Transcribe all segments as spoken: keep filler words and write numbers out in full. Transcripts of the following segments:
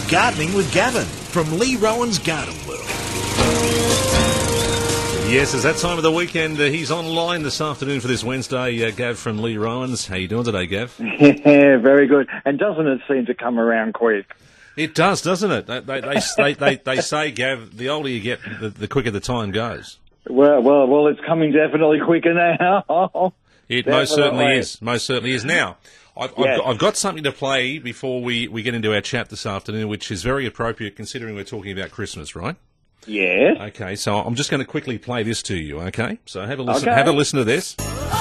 Gardening with Gavin from Lee Rowan's Garden World. Yes, it's that time of the weekend. Uh, he's online this afternoon for this Wednesday. Uh, Gav from Lee Rowan's. How you doing today, Gav? Yeah, very good. And doesn't it seem to come around quick? It does, doesn't it? They they they, they, they, they say, Gav, the older you get, the, the quicker the time goes. Well, well, well, it's coming definitely quicker now. It most certainly is. Most certainly is. Now, I've, Yes. I've, got, I've got something to play before we, we get into our chat this afternoon, which is very appropriate considering we're talking about Christmas, right? Yes. Okay, so I'm just going to quickly play this to you, okay? So have a listen, Okay. have a listen to this.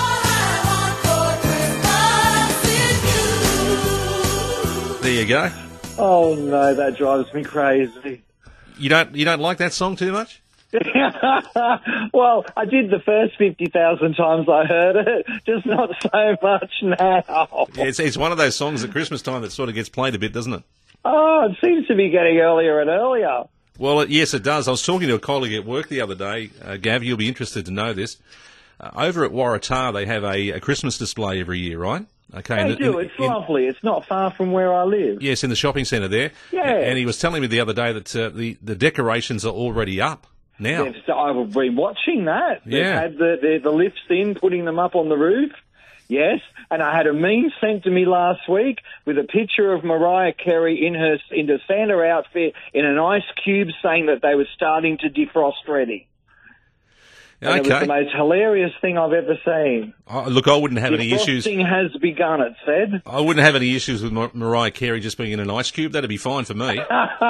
There you go. Oh no, that drives me crazy. You don't you don't like that song too much? Well, I did the first fifty thousand times I heard it, just not so much now. Yeah, it's, it's one of those songs at Christmas time that sort of gets played a bit, doesn't it? Oh, it seems to be getting earlier and earlier. Well, it, yes, it does. I was talking to a colleague at work the other day. Uh, Gav, you'll be interested to know this. Uh, over at Waratah, they have a, a Christmas display every year, right? Okay. They in the- do. in- It's in- lovely. It's not far from where I live. Yes, in the shopping centre there. Yeah. And he was telling me the other day that uh, the, the decorations are already up now. They've- so I've been watching that. They've Yeah. had the, the, the lifts in, putting them up on the roof. Yes, and I had a meme sent to me last week with a picture of Mariah Carey in her in the Santa outfit in an ice cube saying that they were starting to defrost ready. And It was the Okay. most hilarious thing I've ever seen. Oh, look, I wouldn't have any issues. Defrosting has begun, it said. I wouldn't have any issues with Mar- Mariah Carey just being in an ice cube. That'd be fine for me.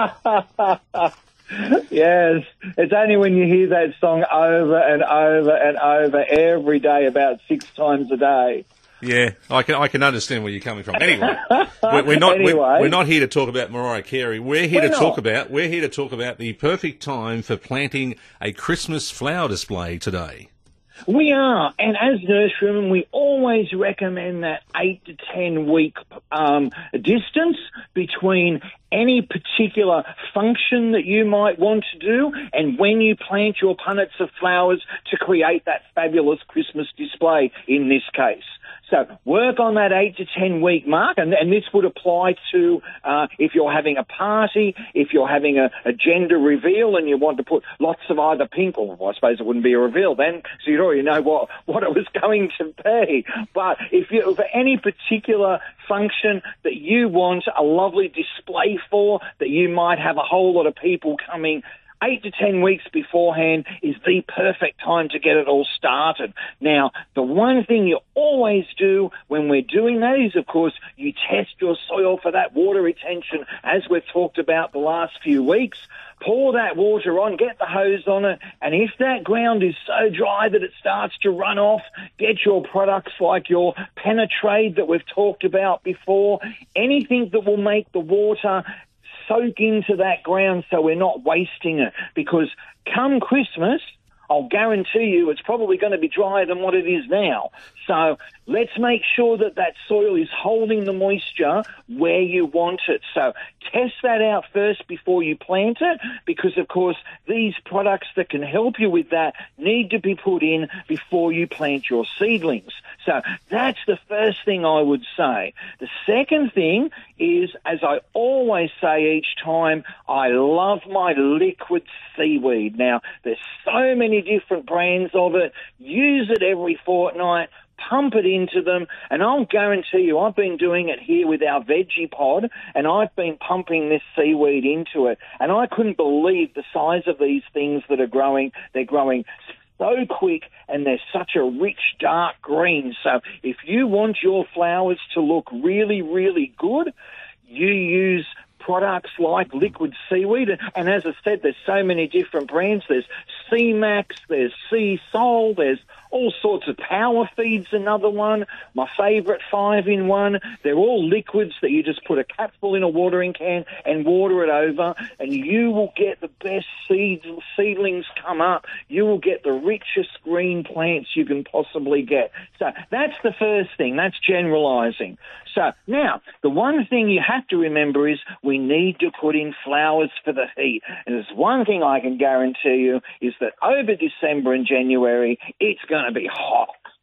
Yes, it's only when you hear that song over and over and over every day, about six times a day. Yeah, I can I can understand where you're coming from. Anyway, we're, we're not Anyway. we're, we're not here to talk about Mariah Carey. We're here We're to talk not. about we're here to talk about the perfect time for planting a Christmas flower display today. We are, and as nurserymen, we always recommend that eight to ten week um, distance between any particular function that you might want to do and when you plant your punnets of flowers to create that fabulous Christmas display in this case. So work on that eight to ten week mark, and, and this would apply to uh, if you're having a party, if you're having a, a gender reveal and you want to put lots of either pink, or well, I suppose it wouldn't be a reveal then, so you'd already know what, what it was going to be. But if you, for any particular function that you want a lovely display for, that you might have a whole lot of people coming, Eight to ten weeks beforehand is the perfect time to get it all started. Now, the one thing you always do when we're doing that is, of course, you test your soil for that water retention, as we've talked about the last few weeks. Pour that water on, get the hose on it, and if that ground is so dry that it starts to run off, get your products like your Penetrade that we've talked about before, anything that will make the water soak into that ground so we're not wasting it, because come Christmas, I'll guarantee you it's probably going to be drier than what it is now. So let's make sure that that soil is holding the moisture where you want it. So test that out first before you plant it, because, of course, these products that can help you with that need to be put in before you plant your seedlings. So that's the first thing I would say. The second thing is, as I always say each time, I love my liquid seaweed. Now, there's so many different brands of it. Use it every fortnight. Pump it into them, and I'll guarantee you, I've been doing it here with our veggie pod, and I've been pumping this seaweed into it, and I couldn't believe the size of these things that are growing. They're growing so quick, and they're such a rich, dark green. So if you want your flowers to look really, really good, you use products like liquid seaweed. And as I said, there's so many different brands. There's C-Max, there's Sea Sol, there's all sorts of Power Feed's another one. My favourite five-in-one. They're all liquids that you just put a capful in a watering can and water it over, and you will get the best seeds, seedlings come up. You will get the richest green plants you can possibly get. So that's the first thing. That's generalising. So now, the one thing you have to remember is we need to put in flowers for the heat. And there's one thing I can guarantee you is that over December and January, it's going to be hot.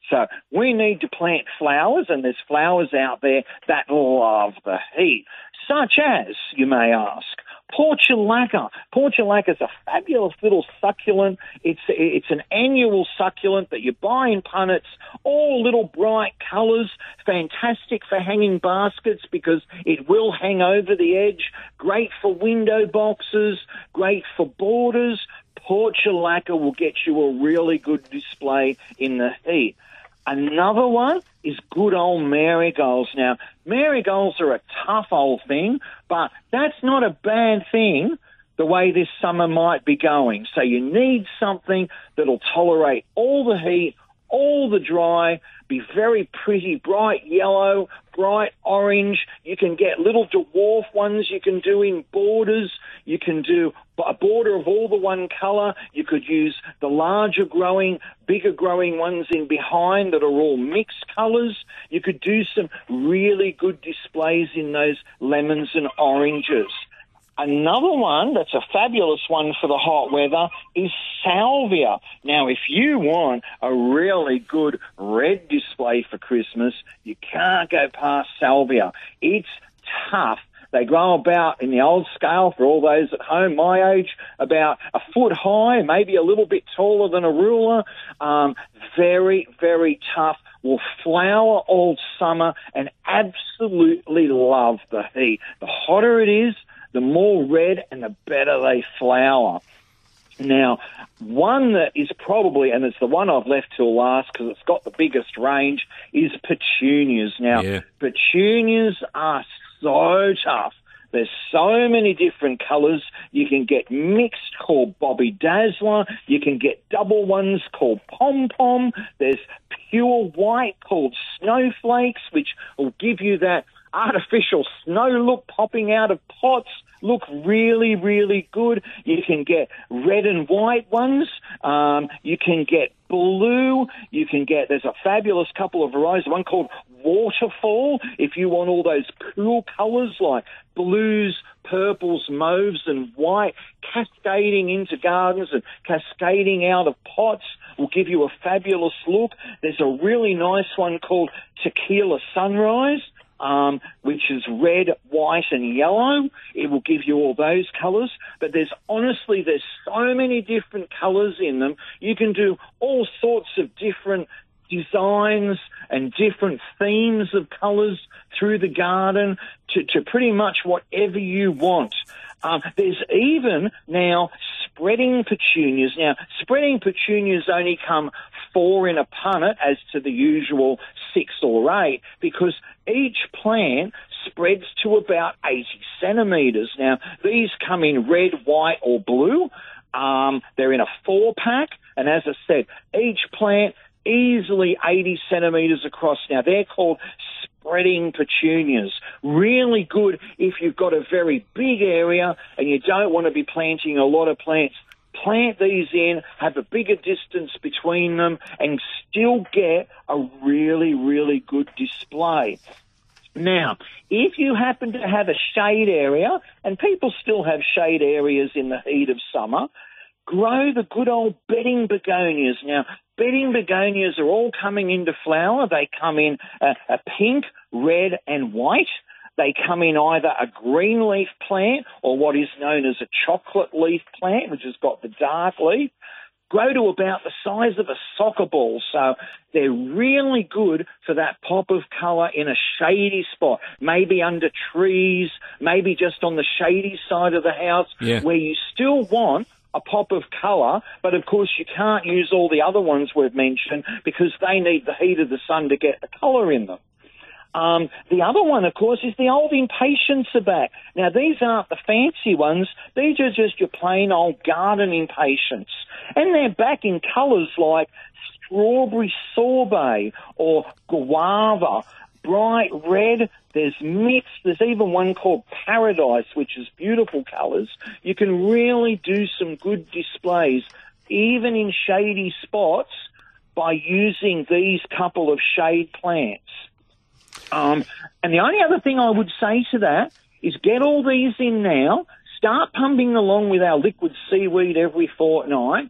So we need to plant flowers, and there's flowers out there that love the heat, such as, you may ask, portulaca. Portulaca is a fabulous little succulent. It's it's an annual succulent that you buy in punnets, all little bright colours, fantastic for hanging baskets because it will hang over the edge, great for window boxes, great for borders. Portulaca will get you a really good display in the heat. Another one is good old marigolds. Now, marigolds are a tough old thing, but that's not a bad thing the way this summer might be going. So you need something that'll tolerate all the heat, all the dry, be very pretty, bright yellow, bright orange. You can get little dwarf ones you can do in borders. You can do a border of all the one colour. You could use the larger growing, bigger growing ones in behind that are all mixed colours. You could do some really good displays in those lemons and oranges. Another one that's a fabulous one for the hot weather is salvia. Now, if you want a really good red display for Christmas, you can't go past salvia. It's tough. They grow about, in the old scale, for all those at home my age, about a foot high, maybe a little bit taller than a ruler. Um, very, very tough. Will flower all summer and absolutely love the heat. The hotter it is, the more red and the better they flower. Now, one that is probably, and it's the one I've left till last because it's got the biggest range, is petunias. Now, yeah. petunias are so tough. There's so many different colours. You can get mixed called Bobby Dazzler. You can get double ones called Pom Pom. There's pure white called Snowflakes, which will give you that artificial snow look popping out of pots. Look really, really good. You can get red and white ones. Um, you can get blue. You can get, there's a fabulous couple of varieties, one called Waterfall, if you want all those cool colours like blues, purples, mauves and white cascading into gardens and cascading out of pots will give you a fabulous look. There's a really nice one called Tequila Sunrise, Um, which is red, white and yellow. It will give you all those colours. But there's honestly, there's so many different colours in them. You can do all sorts of different designs and different themes of colours through the garden to, to pretty much whatever you want. Um, there's even now spreading petunias. Now, spreading petunias only come four in a punnet as to the usual six or eight because each plant spreads to about eighty centimetres. Now, these come in red, white or blue. Um, they're in a four-pack, and as I said, each plant easily eighty centimetres across. Now, they're called spreading petunias. Really good if you've got a very big area and you don't want to be planting a lot of plants. Plant these in, have a bigger distance between them, and still get a really, really good display. Now, if you happen to have a shade area, and people still have shade areas in the heat of summer, grow the good old bedding begonias. Now, bedding begonias are all coming into flower. They come in a, a pink, red and white. They come in either a green leaf plant or what is known as a chocolate leaf plant, which has got the dark leaf. Grow to about the size of a soccer ball. So they're really good for that pop of colour in a shady spot, maybe under trees, maybe just on the shady side of the house yeah. where you still want a pop of colour, but of course you can't use all the other ones we've mentioned because they need the heat of the sun to get the colour in them. Um, the other one, of course, is the old impatiens are back. Now, these aren't the fancy ones. These are just your plain old garden impatiens. And they're back in colours like strawberry sorbet or guava, bright red. There's mixed. There's even one called Paradise, which is beautiful colours. You can really do some good displays, even in shady spots, by using these couple of shade plants. Um, and the only other thing I would say to that is get all these in now, start pumping along with our liquid seaweed every fortnight.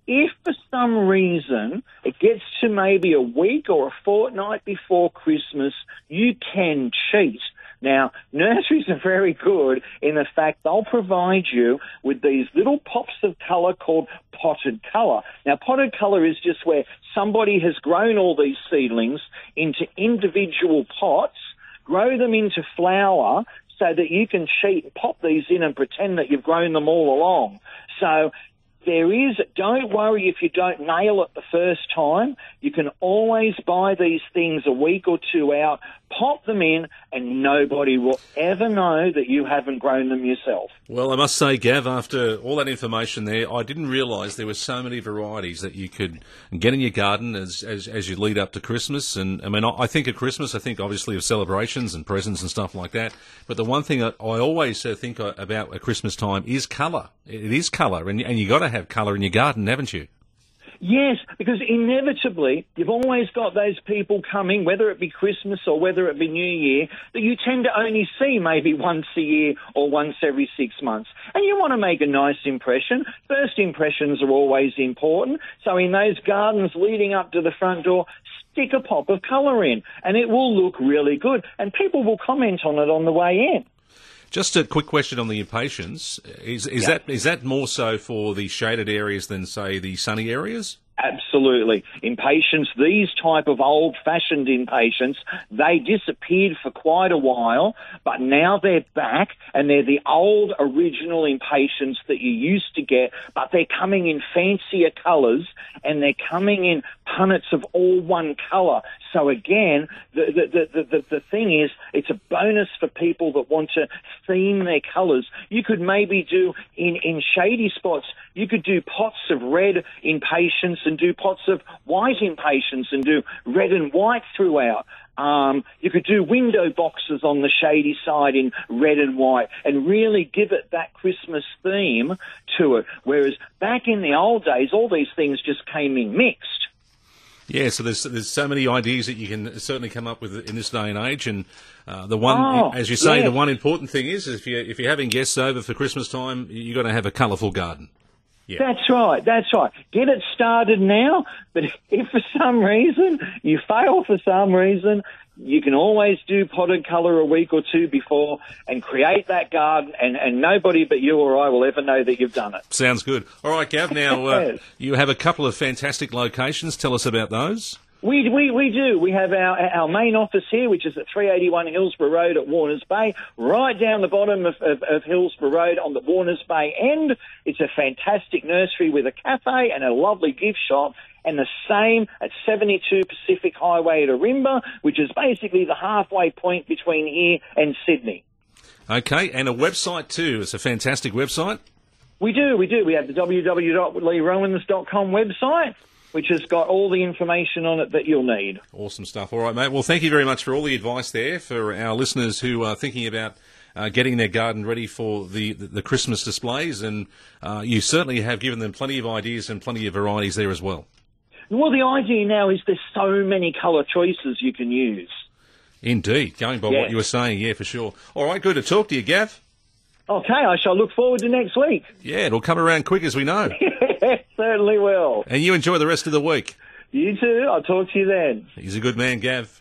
if for some reason it gets to maybe a week or a fortnight before Christmas, you can cheat. Now, nurseries are very good in the fact they'll provide you with these little pops of colour called potted colour. Now, potted colour is just where somebody has grown all these seedlings into individual pots, grow them into flower, so that you can cheat and pop these in and pretend that you've grown them all along. So there is, don't worry if you don't nail it the first time. You can always buy these things a week or two out, pop them in, and nobody will ever know that you haven't grown them yourself. Well, I must say, Gav, after all that information there, I didn't realise there were so many varieties that you could get in your garden as, as as you lead up to Christmas. And I mean, I think of Christmas, I think obviously of celebrations and presents and stuff like that. But the one thing I, I always uh, think about at Christmas time is colour. It is colour, and, and you've got to have colour in your garden, haven't you? Yes, because inevitably you've always got those people coming, whether it be Christmas or whether it be New Year, that you tend to only see maybe once a year or once every six months. And you want to make a nice impression. First impressions are always important. So in those gardens leading up to the front door, stick a pop of colour in, and it will look really good. And people will comment on it on the way in. Just a quick question on the impatiens. Is is Yeah. that is that more so for the shaded areas than, say, the sunny areas? Absolutely. Impatiens, these type of old-fashioned impatiens, they disappeared for quite a while, but now they're back, and they're the old original impatiens that you used to get, but they're coming in fancier colours, and they're coming in punnets of all one colour. So again, the, the, the, the, the thing is, it's a bonus for people that want to theme their colours. You could maybe do, in, in shady spots, you could do pots of red impatiens and do pots of white impatiens and do red and white throughout. Um, you could do window boxes on the shady side in red and white and really give it that Christmas theme to it. Whereas back in the old days, all these things just came in mixed. Yeah, so there's there's so many ideas that you can certainly come up with in this day and age, and uh, the one, Oh, as you say, yes. the one important thing is if you if you're having guests over for Christmas time, you've got to have a colourful garden. Yeah. That's right, that's right. Get it started now, but if for some reason you fail for some reason, you can always do potted colour a week or two before and create that garden, and, and nobody but you or I will ever know that you've done it. Sounds good. All right, Gav, now uh, Yes. you have a couple of fantastic locations. Tell us about those. We, we, we do. We have our, our main office here, which is at three eighty-one Hillsborough Road at Warners Bay, right down the bottom of, of, of Hillsborough Road on the Warners Bay end. It's a fantastic nursery with a cafe and a lovely gift shop. And the same at seventy-two Pacific Highway at Ourimbah, which is basically the halfway point between here and Sydney. Okay, and a website too. It's a fantastic website. We do, we do. We have the w w w dot lee rowans dot com website, which has got all the information on it that you'll need. Awesome stuff. All right, mate. Well, thank you very much for all the advice there for our listeners who are thinking about uh, getting their garden ready for the, the, the Christmas displays. And uh, you certainly have given them plenty of ideas and plenty of varieties there as well. Well, the idea now is there's so many colour choices you can use. Indeed. Going by Yes. what you were saying, yeah, for sure. All right, good to talk to you, Gav. Okay, I shall look forward to next week. Yeah, it'll come around quick, as we know. Certainly will. And you enjoy the rest of the week. You too. I'll talk to you then. He's a good man, Gav.